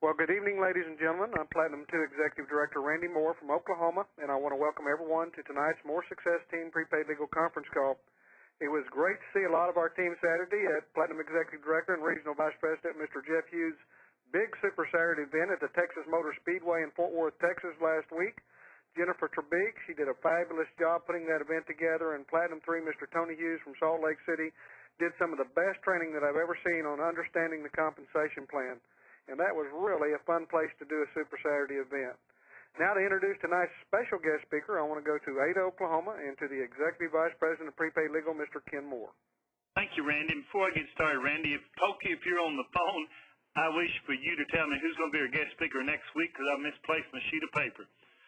Well, good evening, ladies and gentlemen. I'm Platinum 2 Executive Director Randy Moore from Oklahoma, and I want to welcome everyone to tonight's More Success Team Prepaid Legal Conference Call. It was great to see a lot of our team Saturday at Platinum Executive Director and Regional Vice President Mr. Jeff Hughes' big Super Saturday event at the Texas Motor Speedway in Fort Worth, Texas last week. Jennifer Trebeek, she did a fabulous job putting that event together, and Platinum 3 Mr. Tony Hughes from Salt Lake City did some of the best training that I've ever seen on understanding the compensation plan. And that was really a fun place to do a Super Saturday event. Now to introduce tonight's special guest speaker, I want to go to Ada, Oklahoma, and to the Executive Vice President of Prepaid Legal, Mr. Ken Moore. Thank you, Randy. Before I get started, Randy, Pokey, if you're on the phone, I wish for you to tell me who's going to be our guest speaker next week because I misplaced my sheet of paper.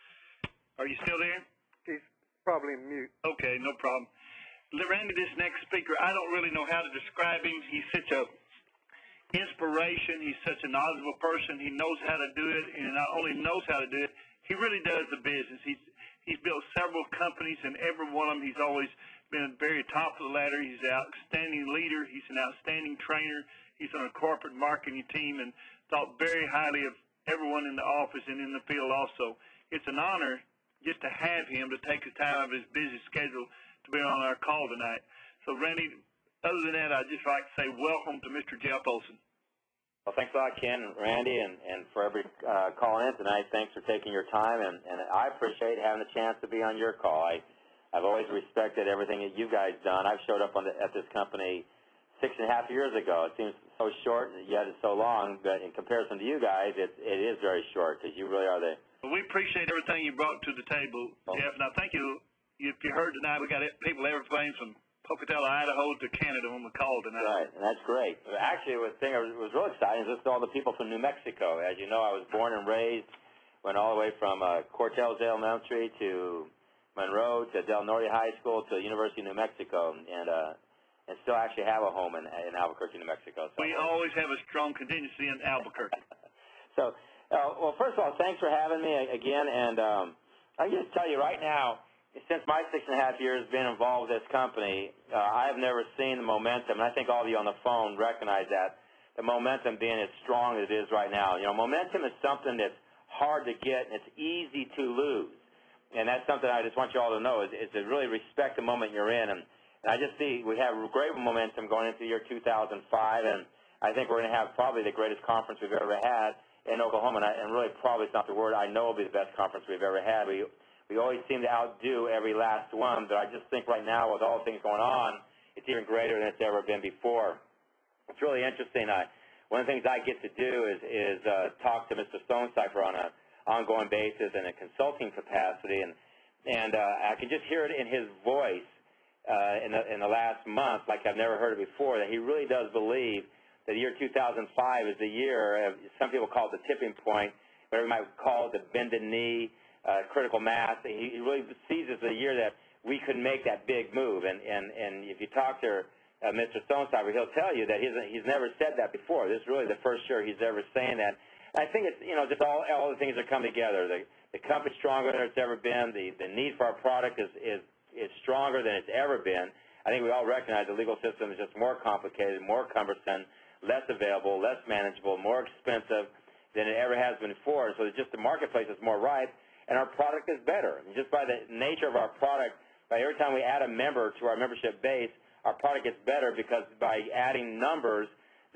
Are you still there? He's probably in mute. Okay, no problem. Randy, this next speaker, I don't really know how to describe him. He's such a inspiration. He's such a knowledgeable person. He knows how to do it, and not only knows how to do it, he really does the business. He's built several companies, and every one of them he's always been at the very top of the ladder. He's an outstanding leader. He's an outstanding trainer. He's on a corporate marketing team and thought very highly of everyone in the office and in the field also. It's an honor just to have him to take the time out of his busy schedule to be on our call tonight. So, Randy, other than that, I'd just like to say welcome to Mr. Jeff Olson. Well, thanks a lot, Ken and Randy, and for every calling in tonight. Thanks for taking your time, and I appreciate having a chance to be on your call. I've always respected everything that you guys done. I've showed up at this company 6.5 years ago. It seems so short, yet it's so long, but in comparison to you guys, it is very short because you really are the... Well, we appreciate everything you brought to the table, Jeff, and I thank you. If you heard tonight, we got people everything from Pocatello, Idaho to Canada on the call tonight. Right, and that's great. Actually, the thing that was real exciting is just all the people from New Mexico. As you know, I was born and raised, went all the way from Cortez Elementary to Monroe to Del Norte High School to the University of New Mexico, and still actually have a home in Albuquerque, New Mexico. So. We always have a strong contingency in Albuquerque. So, well, first of all, thanks for having me again, and I can just tell you right now, since my 6.5 years being involved with this company, I have never seen the momentum, and I think all of you on the phone recognize that, the momentum being as strong as it is right now. You know, momentum is something that's hard to get, and it's easy to lose. And that's something I just want you all to know, is to really respect the moment you're in. And I just see we have great momentum going into the year 2005, and I think we're going to have probably the greatest conference we've ever had in Oklahoma, and really probably it's not the word, I know it'll be the best conference we've ever had. We always seem to outdo every last one, but I just think right now with all things going on, it's even greater than it's ever been before. It's really interesting. One of the things I get to do is talk to Mr. Stonecipher on an ongoing basis in a consulting capacity, and I can just hear it in his voice in the last month, like I've never heard it before, that he really does believe that the year 2005 is the year, some people call it the tipping point, but we might call it the bended knee, critical mass. He really sees it as a year that we could make that big move. And if you talk to Mr. Stonecipher, he'll tell you that he's never said that before. This is really the first year he's ever saying that. And I think it's, just all the things that come together. The company's stronger than it's ever been. The need for our product is stronger than it's ever been. I think we all recognize the legal system is just more complicated, more cumbersome, less available, less manageable, more expensive than it ever has been before. So it's just the marketplace is more ripe. And our product is better. And just by the nature of our product, by every time we add a member to our membership base, our product gets better because by adding numbers,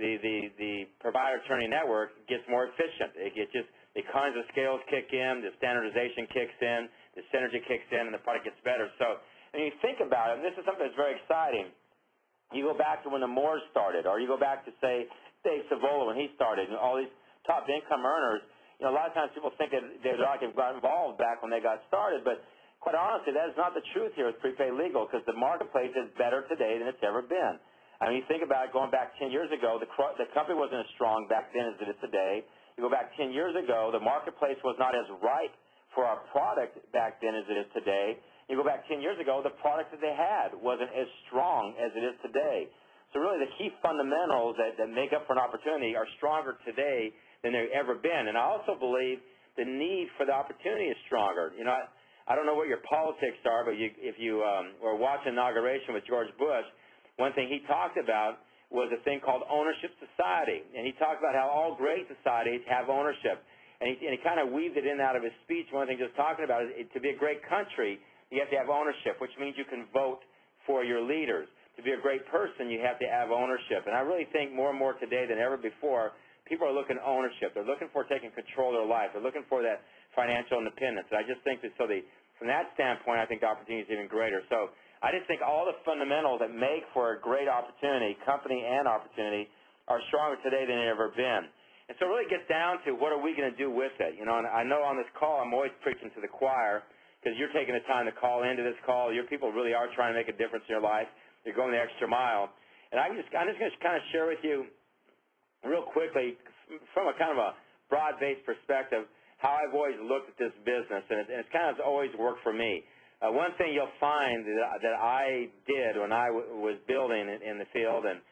the provider attorney network gets more efficient. It gets just the economies of scales kick in, the standardization kicks in, the synergy kicks in, and the product gets better. So when you think about it, and this is something that's very exciting, you go back to when the Moores started, or you go back to, say, Dave Savola when he started, and all these top income earners. A lot of times people think that they'd like to have got involved back when they got started, but quite honestly, that is not the truth here with prepaid legal because the marketplace is better today than it's ever been. I mean, you think about it, going back 10 years ago, the company wasn't as strong back then as it is today. You go back 10 years ago, the marketplace was not as ripe for our product back then as it is today. You go back 10 years ago, the product that they had wasn't as strong as it is today. So really the key fundamentals that make up for an opportunity are stronger today than they've ever been. And I also believe the need for the opportunity is stronger. I don't know what your politics are, but if you were watching the inauguration with George Bush, one thing he talked about was a thing called ownership society. And he talked about how all great societies have ownership. And he kind of weaved it in and out of his speech. One of the things he was talking about is to be a great country, you have to have ownership, which means you can vote for your leaders. To be a great person, you have to have ownership. And I really think more and more today than ever before, people are looking at ownership. They're looking for taking control of their life. They're looking for that financial independence. And I just think that from that standpoint, I think the opportunity is even greater. So I just think all the fundamentals that make for a great opportunity, company and opportunity, are stronger today than they've ever been. And so it really gets down to what are we going to do with it. You know, and I know on this call I'm always preaching to the choir because you're taking the time to call into this call. Your people really are trying to make a difference in your life. You're going the extra mile. And I'm just going to kind of share with you real quickly from a kind of a broad-based perspective how I've always looked at this business, and it's kind of always worked for me. One thing you'll find that I did when I was building in the field and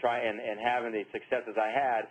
having the successes I had,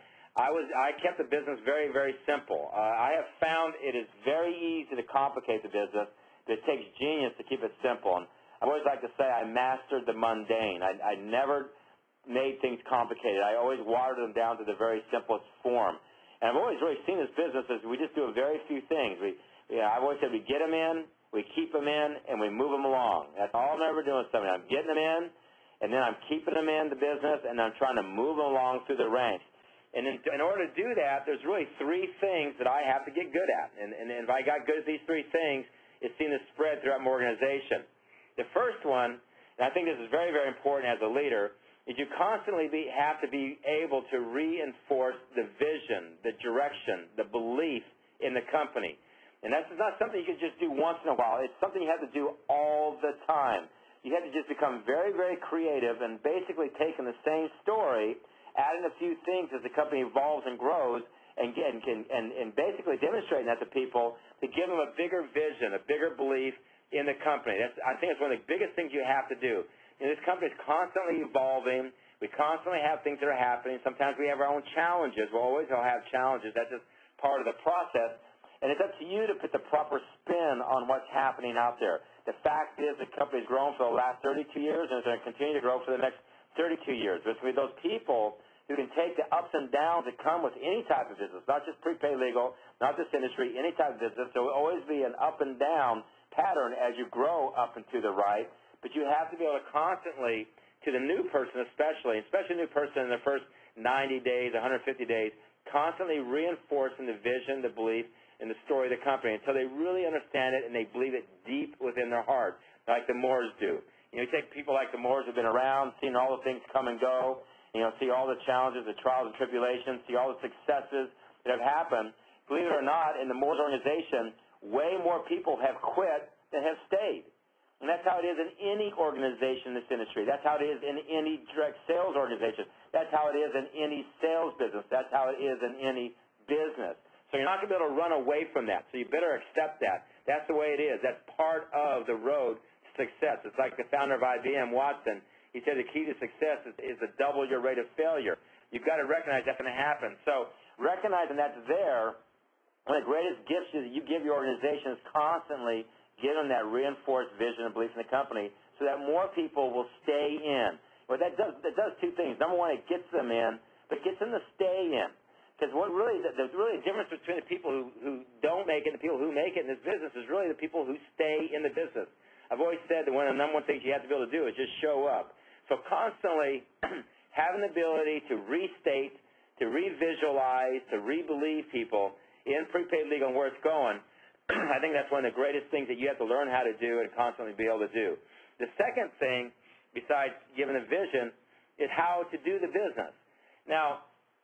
I kept the business very, very simple. I have found it is very easy to complicate the business, but it takes genius to keep it simple. And I always like to say I mastered the mundane. I never made things complicated. I always watered them down to the very simplest form. And I've always really seen this business as we just do a very few things. I've always said we get them in, we keep them in, and we move them along. That's all I'm ever doing. Something. I'm getting them in, and then I'm keeping them in the business, and I'm trying to move them along through the ranks. And in order to do that, there's really three things that I have to get good at. And if I got good at these three things, it's seen to spread throughout my organization. The first one, and I think this is very, very important as a leader, is you constantly have to be able to reinforce the vision, the direction, the belief in the company. And that's not something you can just do once in a while. It's something you have to do all the time. You have to just become very, very creative and basically taking the same story, adding a few things as the company evolves and grows, and basically demonstrating that to people to give them a bigger vision, a bigger belief in the company. I think it's one of the biggest things you have to do. You know, this company is constantly evolving. We constantly have things that are happening. Sometimes we have our own challenges. We'll always have challenges. That's just part of the process. And it's up to you to put the proper spin on what's happening out there. The fact is the company's grown for the last 32 years, and it's going to continue to grow for the next 32 years. But it's going to be those people who can take the ups and downs that come with any type of business, not just prepaid legal, not this industry, any type of business. There will always be an up and down pattern as you grow up and to the right. But you have to be able to constantly, to the new person especially a new person in the first 90 days, 150 days, constantly reinforcing the vision, the belief, and the story of the company until they really understand it and they believe it deep within their heart, like the Moores do. You know, you take people like the Moores who have been around, seen all the things come and go, you know, see all the challenges, the trials and tribulations, see all the successes that have happened. Believe it or not, in the Moores organization, way more people have quit than have stayed. And that's how it is in any organization in this industry. That's how it is in any direct sales organization. That's how it is in any sales business. That's how it is in any business. So you're not going to be able to run away from that. So you better accept that. That's the way it is. That's part of the road to success. It's like the founder of IBM, Watson. He said the key to success is to double your rate of failure. You've got to recognize that's going to happen. So recognizing that's there, one of the greatest gifts that you give your organization is constantly give them that reinforced vision and belief in the company so that more people will stay in. Well, that does two things. Number one, it gets them in, but it gets them to stay in. Because there's really a difference between the people who don't make it and the people who make it in this business is really the people who stay in the business. I've always said that one of the number one things you have to be able to do is just show up. So constantly having the ability to restate, to revisualize, to re-believe people in prepaid legal and where it's going, I think that's one of the greatest things that you have to learn how to do and constantly be able to do. The second thing, besides giving a vision, is how to do the business. Now,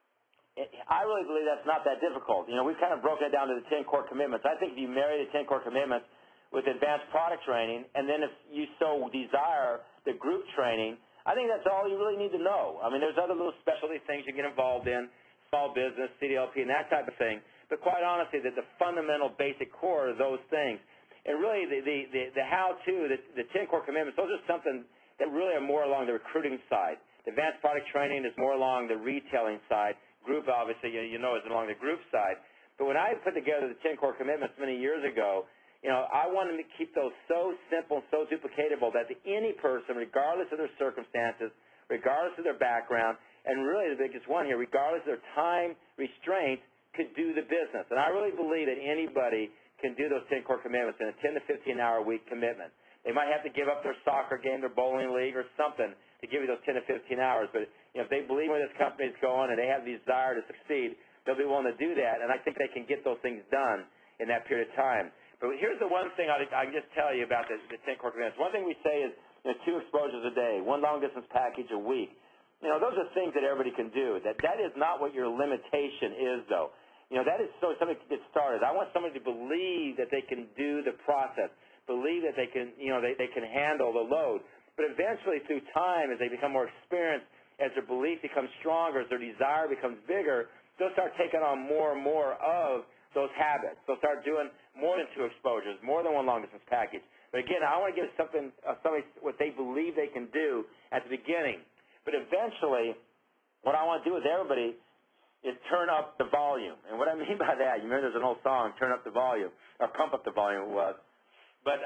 I really believe that's not that difficult. You know, we've kind of broken it down to the 10 core commitments. I think if you marry the 10 core commitments with advanced product training, and then if you so desire the group training, I think that's all you really need to know. I mean, there's other little specialty things you get involved in, small business, CDLP, and that type of thing. But quite honestly, the fundamental basic core of those things, and really the how-to, the 10 core commitments, those are something that really are more along the recruiting side. The advanced product training is more along the retailing side. Group, obviously, you know, is along the group side. But when I put together the 10 core commitments many years ago, you know, I wanted to keep those so simple and so duplicatable that any person, regardless of their circumstances, regardless of their background, and really the biggest one here, regardless of their time restraints, could do the business. And I really believe that anybody can do those 10 core commitments in a 10 to 15-hour-a-week commitment. They might have to give up their soccer game, their bowling league, or something to give you those 10 to 15 hours. But if they believe where this company is going and they have the desire to succeed, they'll be willing to do that. And I think they can get those things done in that period of time. But here's the one thing I can just tell you about the 10 core commitments. One thing we say is 2 exposures a day, 1 long-distance package a week. Those are things that everybody can do. That is not what your limitation is, though. That is so somebody can get started. I want somebody to believe that they can do the process, believe that they can, they can handle the load. But eventually, through time, as they become more experienced, as their belief becomes stronger, as their desire becomes bigger, they'll start taking on more and more of those habits. They'll start doing more than 2 exposures, more than 1 long-distance package. But again, I want to give somebody what they believe they can do at the beginning. But eventually, what I want to do with everybody is turn up the volume. And what I mean by that, you remember there's an old song, Turn Up the Volume, or Pump Up the Volume it was. But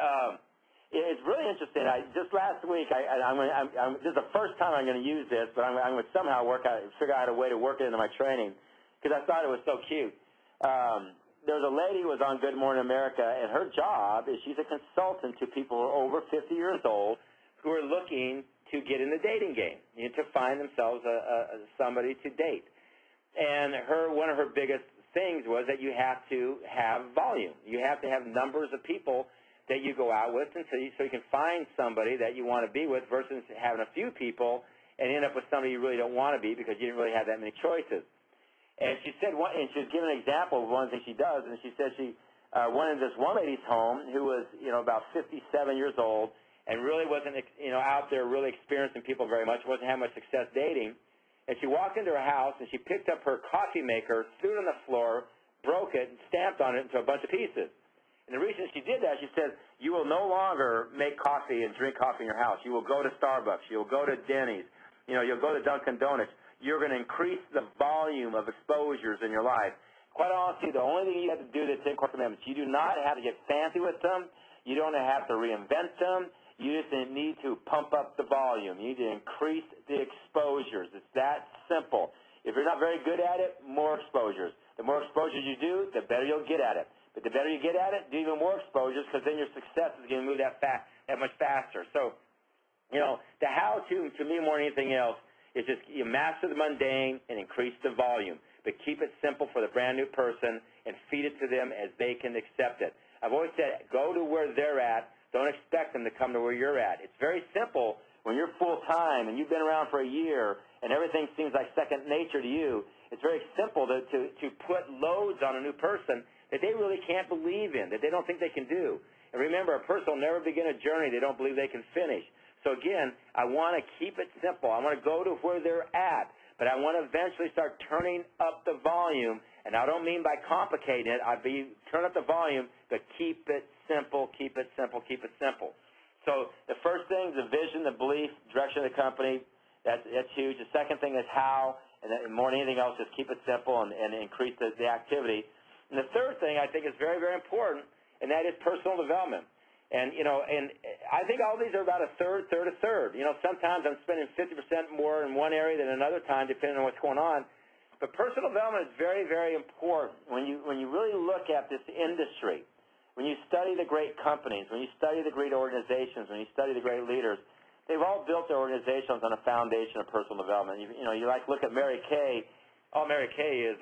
it's really interesting. Just last week, this is the first time I'm going to use this, but I'm going to somehow figure out a way to work it into my training because I thought it was so cute. There was a lady who was on Good Morning America, and her job is she's a consultant to people who are over 50 years old who are looking to get in the dating game, to find themselves somebody to date. And one of her biggest things was that you have to have volume. You have to have numbers of people that you go out with, and so you can find somebody that you want to be with versus having a few people and end up with somebody you really don't want to be because you didn't really have that many choices. And she said, and she was giving an example of one thing she does, and she said she went into this one lady's home who was, about 57 years old and really wasn't, out there really experiencing people very much, wasn't having much success dating. And she walked into her house, and she picked up her coffee maker, threw it on the floor, broke it, and stamped on it into a bunch of pieces. And the reason she did that, she said, you will no longer make coffee and drink coffee in your house. You will go to Starbucks. You'll go to Denny's. You'll go to Dunkin' Donuts. You're going to increase the volume of exposures in your life. Quite honestly, the only thing you have to do to 10 core commitments, you do not have to get fancy with them. You don't have to reinvent them. You just need to pump up the volume. You need to increase the exposures. It's that simple. If you're not very good at it, more exposures. The more exposures you do, the better you'll get at it. But the better you get at it, do even more exposures because then your success is going to move that much faster. So, the how-to, to me more than anything else, is just you master the mundane and increase the volume. But keep it simple for the brand-new person and feed it to them as they can accept it. I've always said, go to where they're at. Don't expect them to come to where you're at. It's very simple when you're full-time and you've been around for a year and everything seems like second nature to you. It's very simple to put loads on a new person that they really can't believe in, that they don't think they can do. And remember, a person will never begin a journey they don't believe they can finish. So again, I want to keep it simple. I want to go to where they're at, but I want to eventually start turning up the volume. And I don't mean by complicating it. Turn up the volume, but keep it simple, keep it simple, keep it simple. So the first thing is the vision, the belief, direction of the company. That's huge. The second thing is how, and more than anything else, just keep it simple and increase the activity. And the third thing I think is very, very important, and that is personal development. And, and I think all these are about a third. Sometimes I'm spending 50% more in one area than another time, depending on what's going on. But personal development is very, very important. When you really look at this industry, when you study the great companies, when you study the great organizations, when you study the great leaders, they've all built their organizations on a foundation of personal development. You look at Mary Kay. All Mary Kay is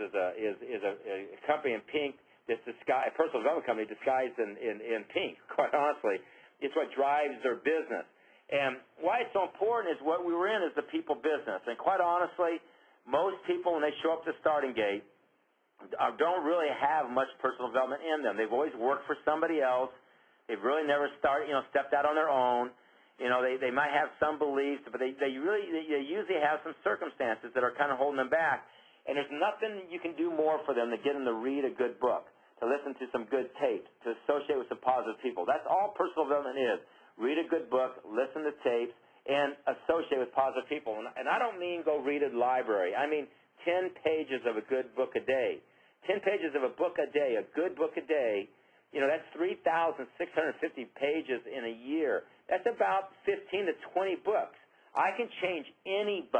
a company in pink. It's a personal development company disguised in pink, quite honestly. It's what drives their business. And why it's so important is what we were in is the people business. And quite honestly, most people, when they show up to the starting gate, don't really have much personal development in them. They've always worked for somebody else. They've really never stepped out on their own. They might have some beliefs, but they usually have some circumstances that are kind of holding them back. And there's nothing you can do more for them than get them to read a good book, to listen to some good tapes, to associate with some positive people. That's all personal development is. Read a good book, listen to tapes, and associate with positive people. And I don't mean go read a library. I mean 10 pages of a good book a day. 10 pages of a book a day, a good book a day, that's 3,650 pages in a year. That's about 15 to 20 books. I can change anybody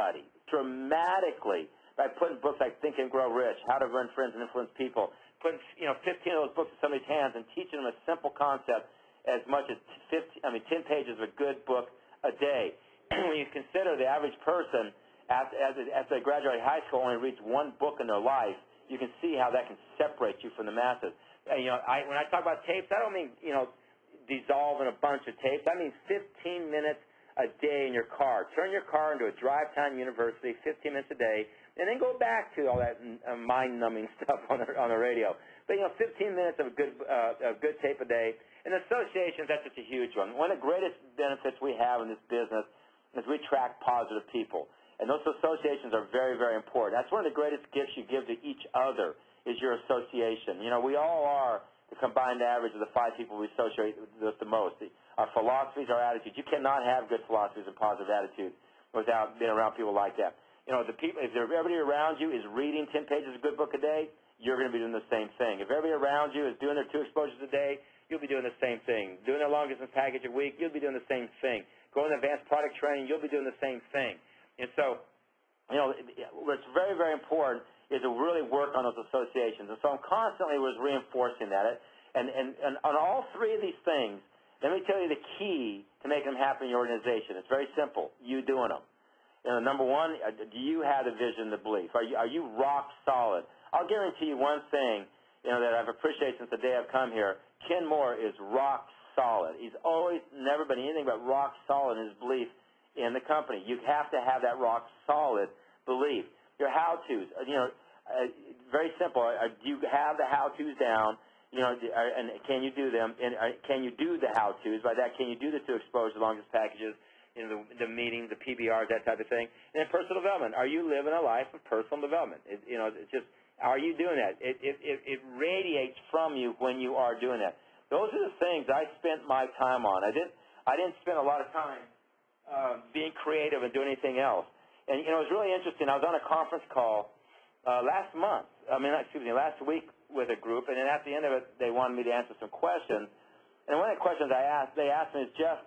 dramatically by putting books like Think and Grow Rich, How to Earn Friends and Influence People, putting 15 of those books in somebody's hands and teaching them a simple concept as much as 10 pages of a good book a day. When you consider the average person after they graduate high school only reads one book in their life, you can see how that can separate you from the masses. And, when I talk about tapes, I don't mean dissolving a bunch of tapes. I mean 15 minutes a day in your car. Turn your car into a drive time university, 15 minutes a day, and then go back to all that mind-numbing stuff on the radio. But 15 minutes of a good tape a day. And associations, that's just a huge one. One of the greatest benefits we have in this business is we attract positive people. And those associations are very, very important. That's one of the greatest gifts you give to each other is your association. We all are the combined average of the 5 people we associate with the most. Our philosophies, our attitudes. You cannot have good philosophies and positive attitudes without being around people like that. The people, if everybody around you is reading 10 pages of a good book a day, you're going to be doing the same thing. If everybody around you is doing their 2 exposures a day, you'll be doing the same thing. Doing their long distance package a week, you'll be doing the same thing. Going to advanced product training, you'll be doing the same thing. And so, what's very, very important is to really work on those associations. And so I'm constantly reinforcing that. And on all 3 of these things, let me tell you the key to making them happen in your organization. It's very simple. You doing them. Number 1, do you have the vision, the belief? Are you rock solid? I'll guarantee you one thing, that I've appreciated since the day I've come here. Ken Moore is rock solid. He's always never been anything but rock solid in his belief in the company. You have to have that rock solid belief. Your how-tos, very simple. Do you have the how-tos down? And can you do them? And can you do the how-tos? By that, can you do the 2 exposure longest packages? The meetings, the PBRs, that type of thing. And then personal development. Are you living a life of personal development? It's just, are you doing that? It radiates from you when you are doing that. Those are the things I spent my time on. I didn't spend a lot of time being creative and doing anything else. And, it was really interesting. I was on a conference call last week with a group, and then at the end of it, they wanted me to answer some questions. And one of the questions they asked me is, Jeff,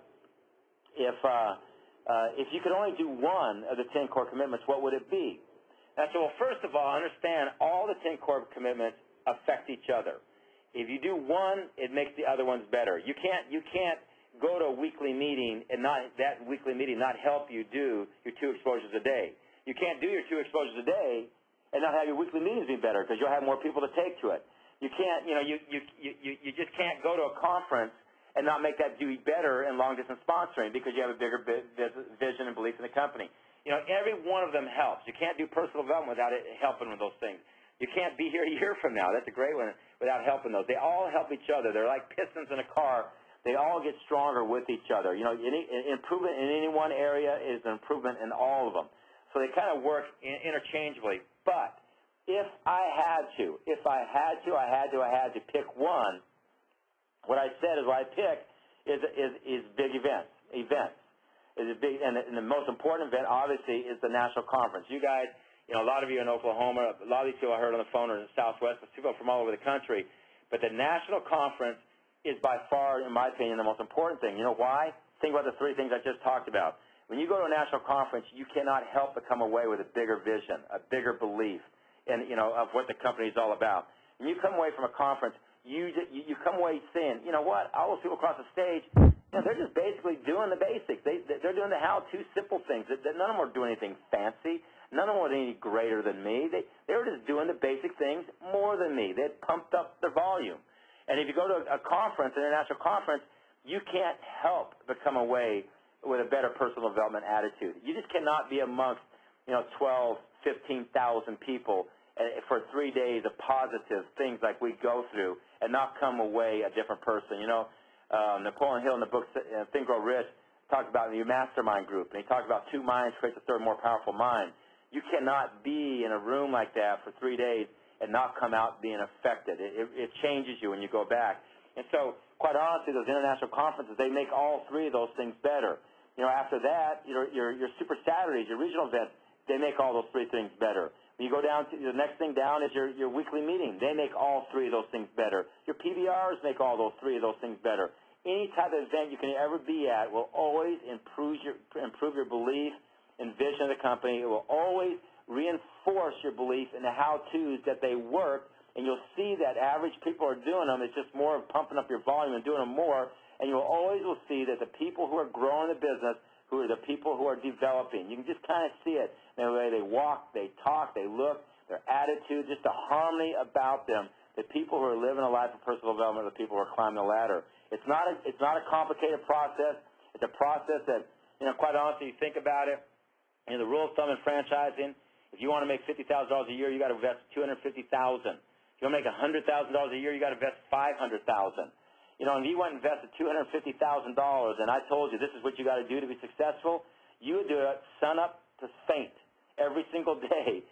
if you could only do one of the 10 core commitments, what would it be? And I said, well, first of all, understand all the 10 core commitments affect each other. If you do one, it makes the other ones better. You can't go to a weekly meeting and that weekly meeting not help you do your 2 exposures a day. You can't do your 2 exposures a day and not have your weekly meetings be better because you'll have more people to take to it. You can't, you just can't go to a conference and not make that do better in long-distance sponsoring because you have a bigger vision and belief in the company. Every one of them helps. You can't do personal development without it helping with those things. You can't be here a year from now. That's a great one without helping those. They all help each other. They're like pistons in a car. They all get stronger with each other. Any improvement in any one area is an improvement in all of them. So they kind of work interchangeably. But if I had to pick one, what I said is what I picked is big events. Is a big, and the most important event, obviously, is the national conference. You guys, a lot of you in Oklahoma, a lot of these people I heard on the phone are in the Southwest, but people from all over the country. But the national conference is by far, in my opinion, the most important thing. You know why? Think about the 3 things I just talked about. When you go to a national conference, you cannot help but come away with a bigger vision, a bigger belief, and of what the company is all about. When you come away from a conference, you come away saying, you know what? All those people across the stage, they're just basically doing the basics. They're doing the how-to simple things. None of them are doing anything fancy. None of them were any greater than me. They were just doing the basic things more than me. They had pumped up their volume. And if you go to a conference, an international conference, you can't help but come away with a better personal development attitude. You just cannot be amongst 12, 15,000 people for 3 days of positive things like we go through and not come away a different person. Napoleon Hill in the book Think, Grow Rich talked about your mastermind group, and he talked about 2 minds create the 3rd more powerful mind. You cannot be in a room like that for 3 days and not come out being affected. It changes you when you go back. And so, quite honestly, those international conferences, they make all 3 of those things better. After that, your Super Saturdays, your regional events, they make all those 3 things better. When you go down to the next thing down is your weekly meeting. They make all 3 of those things better. Your PBRs make all those 3 of those things better. Any type of event you can ever be at will always improve your belief and vision of the company. It will always reinforce your belief in the how-tos that they work, and you'll see that average people are doing them. It's just more of pumping up your volume and doing them more, and you will see that the people who are growing the business, who are the people who are developing. You can just kind of see it in the way they walk, they talk, they look, their attitude, just the harmony about them. The people who are living a life of personal development are the people who are climbing the ladder. It's not a complicated process. It's a process that, quite honestly, you think about it, the rule of thumb in franchising, if you want to make $50,000 a year, you got to invest $250,000. If you want to make $100,000 a year, you got to invest $500,000. And you went and invested $250,000, and I told you this is what you got to do to be successful, you would do it sun up to faint every single day,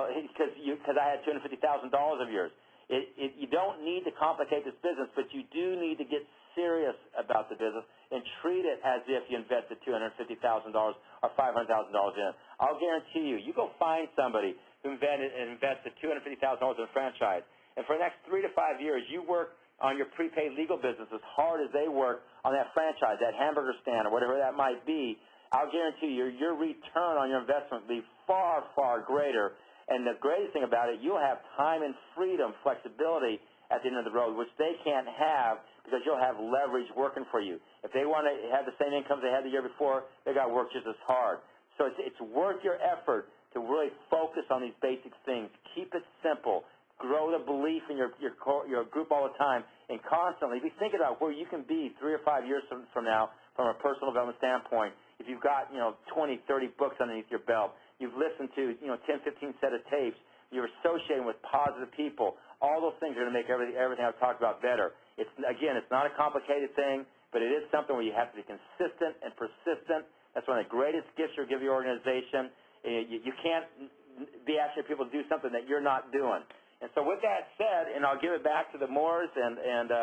because I had $250,000 of yours. You don't need to complicate this business, but you do need to get serious about the business and treat it as if you invested $250,000 or $500,000 in it. I'll guarantee you, you go find somebody who invested $250,000 in a franchise, and for the next 3 to 5 years, you work on your prepaid legal business as hard as they work on that franchise, that hamburger stand, or whatever that might be. I'll guarantee you, your return on your investment will be far, far greater. And the greatest thing about it, you'll have time and freedom, flexibility at the end of the road, which they can't have because you'll have leverage working for you. If they want to have the same income they had the year before, they got to work just as hard. So it's worth your effort to really focus on these basic things. Keep it simple. Grow the belief in your group all the time, and constantly be thinking about where you can be 3 or 5 years from now from a personal development standpoint. If you've got 20, 30 books underneath your belt, you've listened to 10, 15 set of tapes, you're associating with positive people, all those things are going to make everything I've talked about better. It's not a complicated thing, but it is something where you have to be consistent and persistent. That's one of the greatest gifts you'll give your organization. You can't be asking people to do something that you're not doing. And so with that said, and I'll give it back to the Moores, and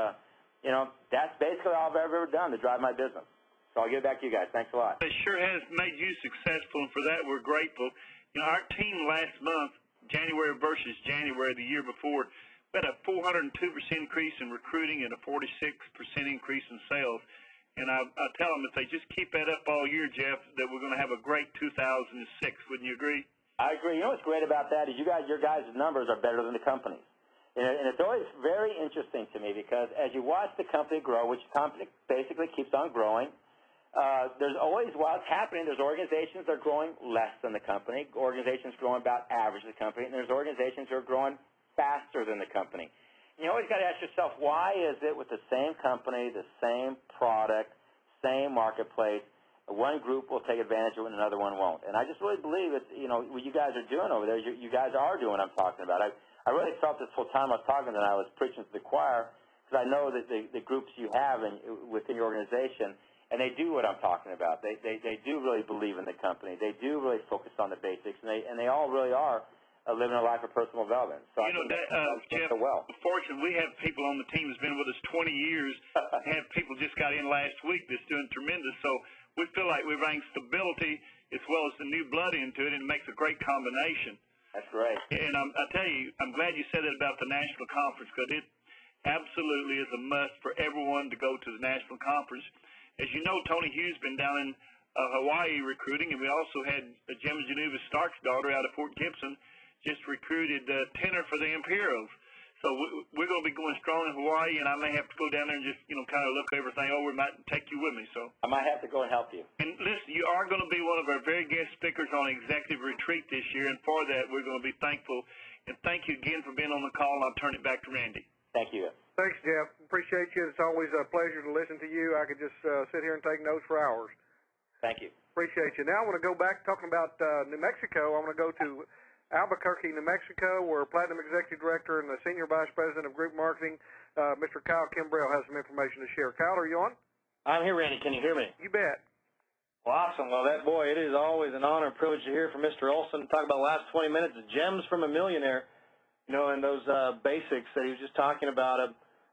that's basically all I've ever done to drive my business. So I'll give it back to you guys. Thanks a lot. It sure has made you successful, and for that we're grateful. Our team last month, January versus January the year before, we had a 402% increase in recruiting and a 46% increase in sales. And I tell them if they just keep that up all year, Jeff, that we're going to have a great 2006. Wouldn't you agree? I agree. What's great about that is your guys' numbers are better than the company's. And it's always very interesting to me because as you watch the company grow, which the company basically keeps on growing, there's always, while it's happening, there's organizations that are growing less than the company, organizations growing about average of the company, and there's organizations that are growing faster than the company. You always got to ask yourself, why is it with the same company, the same product, same marketplace, one group will take advantage of it and another one won't? And I just really believe it's, what you guys are doing over there, you guys are doing what I'm talking about. I really felt this whole time I was talking and I was preaching to the choir because I know that the groups you have within your organization, and they do what I'm talking about. They do really believe in the company. They do really focus on the basics, and they all really are living a life of personal development. So Jeff, so well. Fortunately, we have people on the team that's been with us 20 years. Have people just got in last week that's doing tremendous. So we feel like we bring stability as well as the new blood into it, and it makes a great combination. That's right. And I tell you, I'm glad you said that about the national conference because it absolutely is a must for everyone to go to the national conference. As you know, Tony Hughes been down in Hawaii recruiting, and we also had Gemma Genuva Stark's daughter out of Fort Gibson just recruited tenor for the Imperials. So we're going to be going strong in Hawaii, and I may have to go down there and just, kind of look everything over and might take you with me. So I might have to go and help you. And listen, you are going to be one of our very guest speakers on Executive Retreat this year, and for that, we're going to be thankful. And thank you again for being on the call, and I'll turn it back to Randy. Thank you. Thanks, Jeff. Appreciate you. It's always a pleasure to listen to you. I could just sit here and take notes for hours. Thank you. Appreciate you. Now I want to go back talking about New Mexico. I want to go to Albuquerque, New Mexico, where Platinum Executive Director and the Senior Vice President of Group Marketing, Mr. Kyle Kimbrell, has some information to share. Kyle, are you on? I'm here, Randy. Can you hear me? You bet. Well, awesome. Well, it is always an honor and privilege to hear from Mr. Olson. Talk about the last 20 minutes of gems from a millionaire, and those basics that he was just talking about.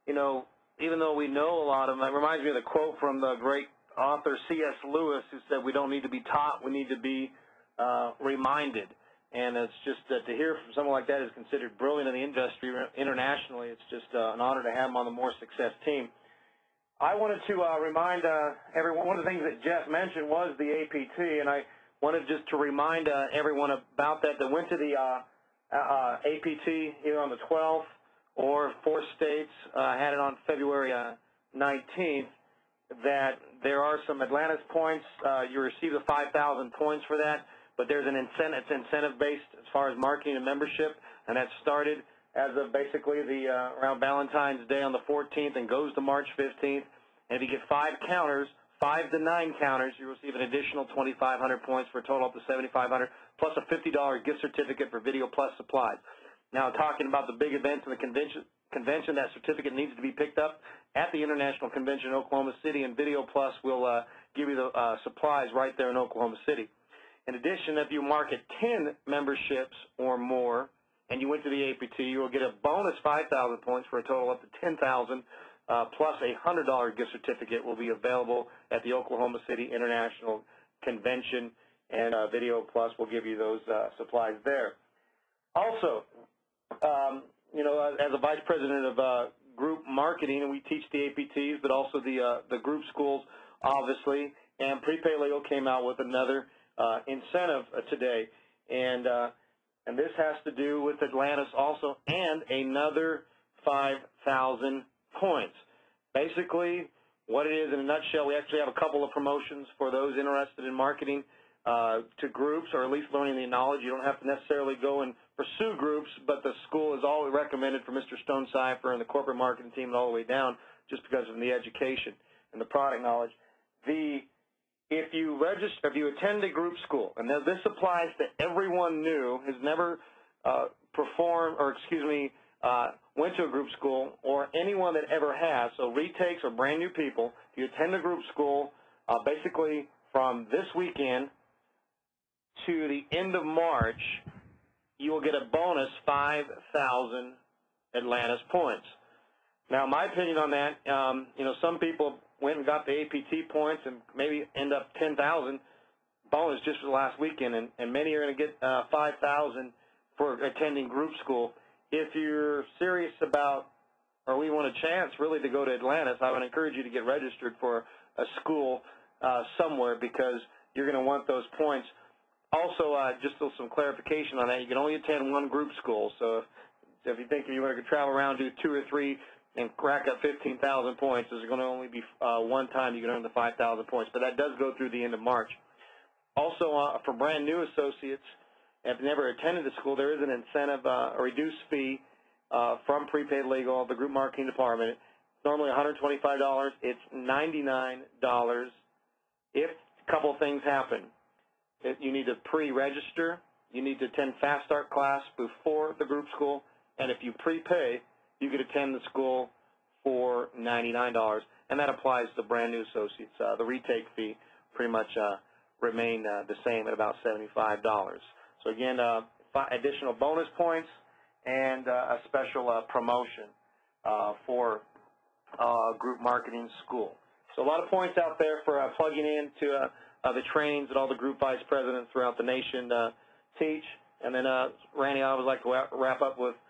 Even though we know a lot of them, it reminds me of the quote from the great author C.S. Lewis, who said, "We don't need to be taught, we need to be reminded." And it's just to hear from someone like that who's considered brilliant in the industry internationally. It's just an honor to have him on the More Success team. I wanted to remind everyone, one of the things that Jeff mentioned was the APT, and I wanted just to remind everyone about that went to the APT either on the 12th or 4 states had it on February 19th, that there are some Atlantis points. You receive the 5,000 points for that, but there's an incentive. It's incentive-based as far as marketing and membership, and that started as of basically around Valentine's Day on the 14th and goes to March 15th. And if you get 5 counters, 5 to 9 counters, you receive an additional 2,500 points for a total up to 7,500, plus a $50 gift certificate for Video Plus supplies. Now, talking about the big events in the convention, that certificate needs to be picked up at the International Convention in Oklahoma City, and Video Plus will give you the supplies right there in Oklahoma City. In addition, if you mark at 10 memberships or more and you went to the APT, you will get a bonus 5,000 points for a total up to 10,000, plus a $100 gift certificate will be available at the Oklahoma City International Convention, and Video Plus will give you those supplies there. Also, as a vice president of group marketing, and we teach the APTs, but also the group schools, obviously, and Prepaid Legal came out with another incentive today, and this has to do with Atlantis also, and another 5,000 points. Basically, what it is in a nutshell, we actually have a couple of promotions for those interested in marketing to groups, or at least learning the knowledge. You don't have to necessarily go and pursue groups, but the school is always recommended for Mr. Stonecipher and the corporate marketing team and all the way down, just because of the education and the product knowledge. If you attend a group school, and this applies to everyone new, has never went to a group school, or anyone that ever has, so retakes or brand new people, if you attend a group school, basically from this weekend to the end of March, you will get a bonus 5,000 Atlantis points. Now, my opinion on that, some people went and got the APT points and maybe end up 10,000 bonus just for the last weekend, and many are going to get 5,000 for attending group school. If you're serious about, or we want a chance really to go to Atlantis, I would encourage you to get registered for a school somewhere, because you're going to want those points. Also, just some clarification on that, you can only attend one group school, so if you think you want to travel around, do 2 or 3, and rack up 15,000 points, there's going to only be one time you can earn the 5,000 points, but that does go through the end of March. Also, for brand new associates, if you've never attended the school, there is an incentive, a reduced fee from Prepaid Legal, the group marketing department. It's normally $125. It's $99 if a couple things happen. You need to pre-register, you need to attend Fast Start class before the group school, and if you prepay, you could attend the school for $99, and that applies to brand new associates. The retake fee pretty much remained the same at about $75. So again, additional bonus points and a special promotion for group marketing school. So a lot of points out there for plugging into the trainings that all the group vice presidents throughout the nation teach. And then, Randy, I would like to wrap up with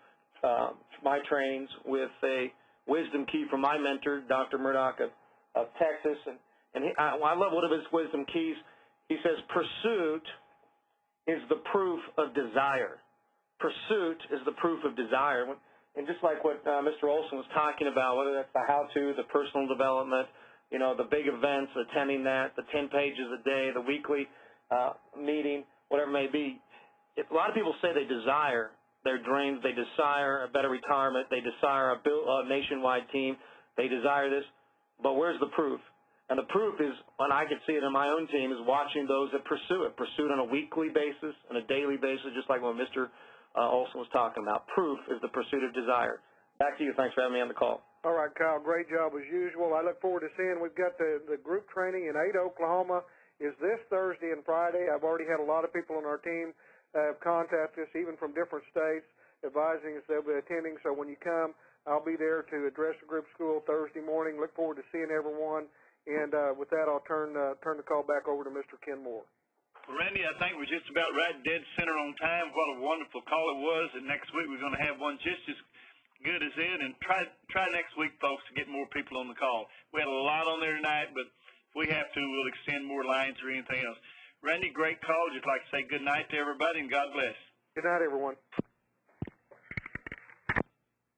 my trainings with a wisdom key from my mentor, Dr. Murdoch of Texas. And I love one of his wisdom keys. He says, pursuit is the proof of desire. Pursuit is the proof of desire. And just like what Mr. Olson was talking about, whether that's the how-to, the personal development, the big events, attending that, the 10 pages a day, the weekly meeting, whatever it may be, a lot of people say they desire their dreams, they desire a better retirement, they desire a nationwide team, they desire this, but where's the proof? And the proof is, and I can see it in my own team, is watching those that pursue it on a weekly basis, on a daily basis, just like what Mr. Olson was talking about. Proof is the pursuit of desire. Back to you. Thanks for having me on the call. All right, Kyle, great job as usual. I look forward to seeing, we've got the group training in Ada, Oklahoma, is this Thursday and Friday. I've already had a lot of people on our team contact us, even from different states, advising us they'll be attending. So when you come, I'll be there to address the group school Thursday morning. Look forward to seeing everyone. And with that, I'll turn the call back over to Mr. Ken Moore. Randy, I think we're just about right dead center on time. What a wonderful call it was. And next week we're going to have one just as good as it. And try next week, folks, to get more people on the call. We had a lot on there tonight, but if we have to, we'll extend more lines or anything else. Randy, great call. Just like to say good night to everybody, and God bless. Good night, everyone.